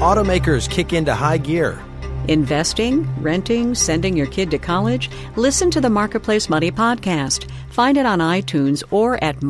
Automakers kick into high gear. Investing, renting, sending your kid to college? Listen to the Marketplace Money podcast. Find it on iTunes or at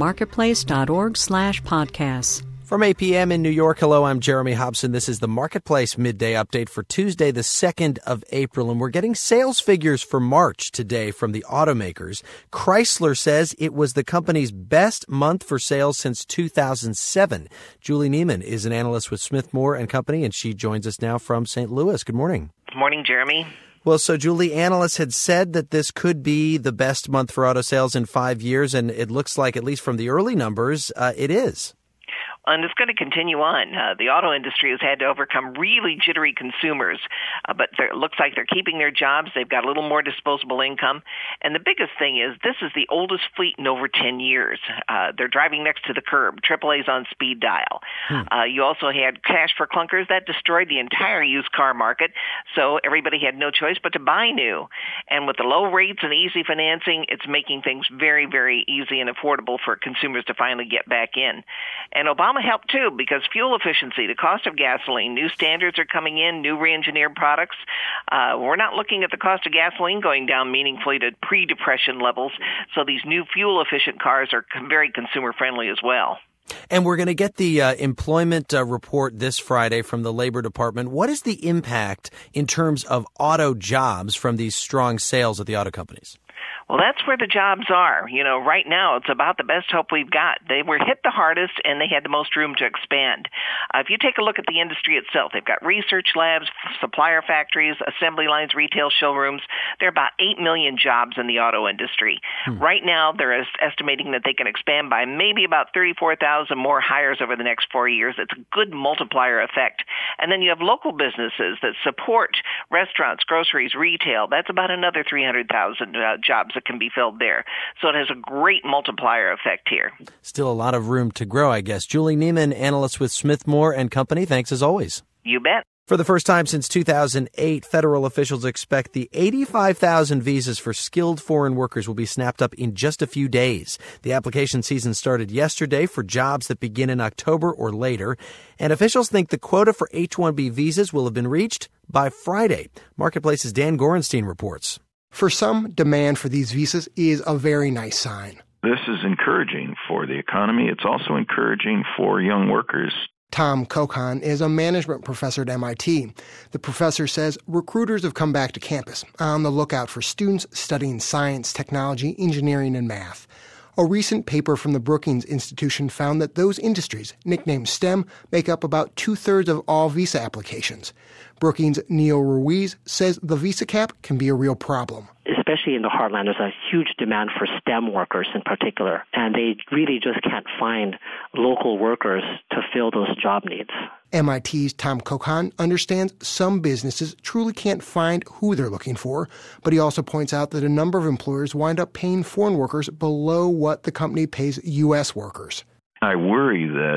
marketplace.org/podcasts. From 8 p.m. in New York, hello, I'm Jeremy Hobson. This is the Marketplace Midday Update for Tuesday, the 2nd of April, and we're getting sales figures for March today from the automakers. Chrysler says it was the company's best month for sales since 2007. Julie Neiman is an analyst with Smith Moore & Company, and she joins us now from St. Louis. Good morning. Good morning, Jeremy. Well, so Julie, analysts had said that this could be the best month for auto sales in 5 years, and it looks like, at least from the early numbers, it is. And it's going to continue on. The auto industry has had to overcome really jittery consumers, but it looks like they're keeping their jobs. They've got a little more disposable income. And the biggest thing is this is the oldest fleet in over 10 years. They're driving next to the curb. AAA's on speed dial. You also had cash for clunkers. That destroyed the entire used car market, so everybody had no choice but to buy new. And with the low rates and easy financing, it's making things very, very easy and affordable for consumers to finally get back in. And Obama helped too, because fuel efficiency, the cost of gasoline, new standards are coming in, new re-engineered products. We're not looking at the cost of gasoline going down meaningfully to pre-depression levels, so these new fuel-efficient cars are very consumer-friendly as well. And we're going to get the employment report this Friday from the Labor Department. What is the impact in terms of auto jobs from these strong sales at the auto companies? Well, that's where the jobs are. You know, right now it's about the best hope we've got. They were hit the hardest and they had the most room to expand. If you take a look at the industry itself, they've got research labs, supplier factories, assembly lines, retail showrooms. There are about 8 million jobs in the auto industry. Right now, they're estimating that they can expand by maybe about 34,000 more hires over the next 4 years. It's a good multiplier effect. And then you have local businesses that support restaurants, groceries, retail. That's about another 300,000 jobs that can be filled there. So it has a great multiplier effect here. Still a lot of room to grow, I guess. Julie Neiman, analyst with Smith Moore & Company. Thanks as always. You bet. For the first time since 2008, federal officials expect the 85,000 visas for skilled foreign workers will be snapped up in just a few days. The application season started yesterday for jobs that begin in October or later, and officials think the quota for H-1B visas will have been reached by Friday. Marketplace's Dan Gorenstein reports. For some, demand for these visas is a very nice sign. This is encouraging for the economy. It's also encouraging for young workers. Tom Kokon is a management professor at MIT. The professor says recruiters have come back to campus on the lookout for students studying science, technology, engineering, and math. A recent paper from the Brookings Institution found that those industries, nicknamed STEM, make up about 2/3 of all visa applications. Brookings' Neil Ruiz says the visa cap can be a real problem. Especially in the heartland, there's a huge demand for STEM workers in particular, and they really just can't find local workers to fill those job needs. MIT's Tom Kokon understands some businesses truly can't find who they're looking for, but he also points out that a number of employers wind up paying foreign workers below what the company pays U.S. workers. I worry that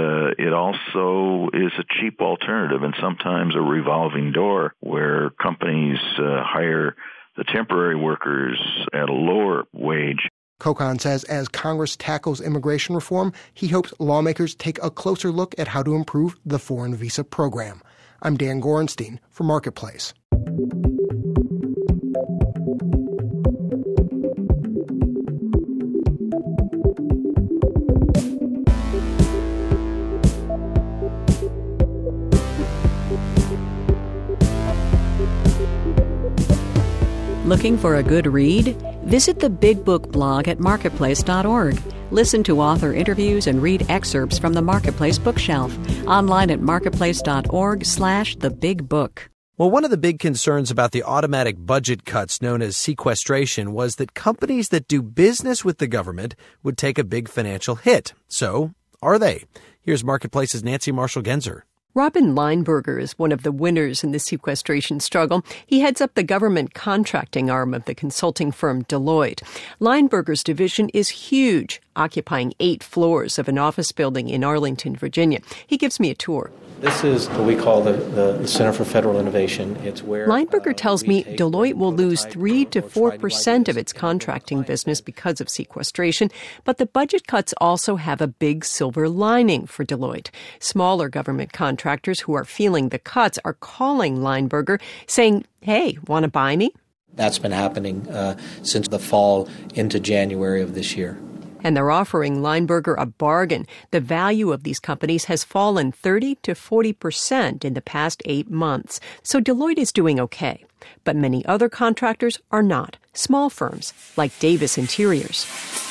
it also is a cheap alternative and sometimes a revolving door where companies hire the temporary workers at a lower wage. Kokon says as Congress tackles immigration reform, he hopes lawmakers take a closer look at how to improve the foreign visa program. I'm Dan Gorenstein for Marketplace. Looking for a good read? Visit the Big Book blog at marketplace.org. Listen to author interviews and read excerpts from the Marketplace bookshelf. Online at marketplace.org/thebigbook. Well, one of the big concerns about the automatic budget cuts known as sequestration was that companies that do business with the government would take a big financial hit. So, are they? Here's Marketplace's Nancy Marshall-Genzer. Robin Lineberger is one of the winners in the sequestration struggle. He heads up the government contracting arm of the consulting firm Deloitte. Lineberger's division is huge, occupying 8 floors of an office building in Arlington, Virginia. He gives me a tour. This is what we call the Center for Federal Innovation. It's where Lineberger tells me Deloitte will lose 3 to 4% of its contracting business because of sequestration, but the budget cuts also have a big silver lining for Deloitte. Smaller government contractors who are feeling the cuts are calling Lineberger, saying, "Hey, want to buy me?" That's been happening since the fall into January of this year. And they're offering Lineberger a bargain. The value of these companies has fallen 30 to 40% in the past 8 months. So Deloitte is doing okay. But many other contractors are not. Small firms like Davis Interiors.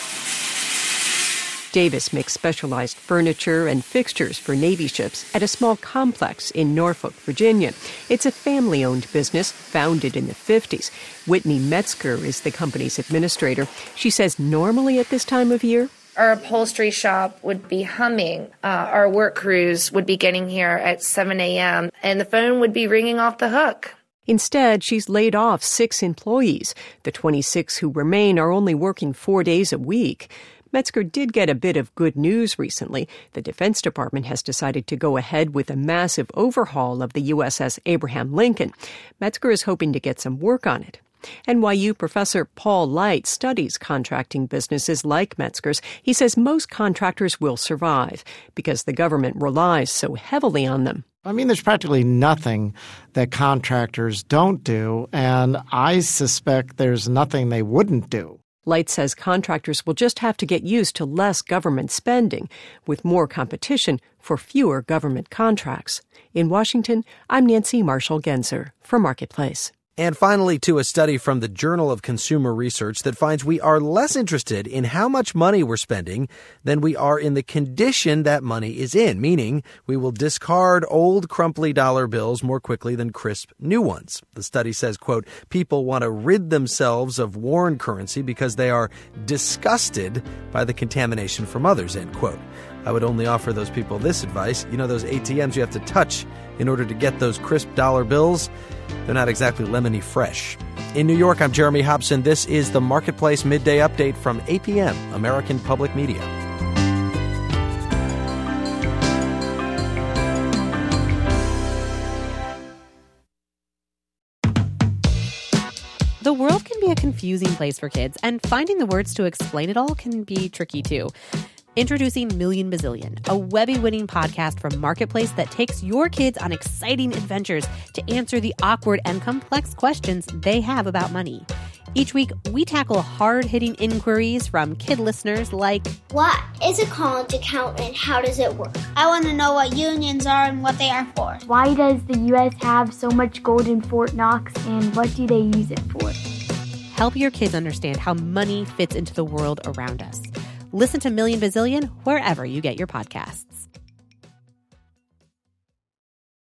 Davis makes specialized furniture and fixtures for Navy ships at a small complex in Norfolk, Virginia. It's a family-owned business founded in the 50s. Whitney Metzger is the company's administrator. She says normally at this time of year, our upholstery shop would be humming. Our work crews would be getting here at 7 a.m., and the phone would be ringing off the hook. Instead, she's laid off 6 employees. The 26 who remain are only working 4 days a week. Metzger did get a bit of good news recently. The Defense Department has decided to go ahead with a massive overhaul of the USS Abraham Lincoln. Metzger is hoping to get some work on it. NYU professor Paul Light studies contracting businesses like Metzger's. He says most contractors will survive because the government relies so heavily on them. I mean, there's practically nothing that contractors don't do, and I suspect there's nothing they wouldn't do. Light says contractors will just have to get used to less government spending, with more competition for fewer government contracts. In Washington, I'm Nancy Marshall-Genzer for Marketplace. And finally, to a study from the Journal of Consumer Research that finds we are less interested in how much money we're spending than we are in the condition that money is in, meaning we will discard old crumply dollar bills more quickly than crisp new ones. The study says, quote, people want to rid themselves of worn currency because they are disgusted by the contamination from others, end quote. I would only offer those people this advice. You know, those ATMs you have to touch in order to get those crisp dollar bills? They're not exactly lemony fresh. In New York, I'm Jeremy Hobson. This is the Marketplace Midday Update from APM, American Public Media. The world can be a confusing place for kids, and finding the words to explain it all can be tricky too. Introducing Million Bazillion, a Webby-winning podcast from Marketplace that takes your kids on exciting adventures to answer the awkward and complex questions they have about money. Each week, we tackle hard-hitting inquiries from kid listeners like, what is a college account and how does it work? I want to know what unions are and what they are for. Why does the U.S. have so much gold in Fort Knox and what do they use it for? Help your kids understand how money fits into the world around us. Listen to Million Bazillion wherever you get your podcasts.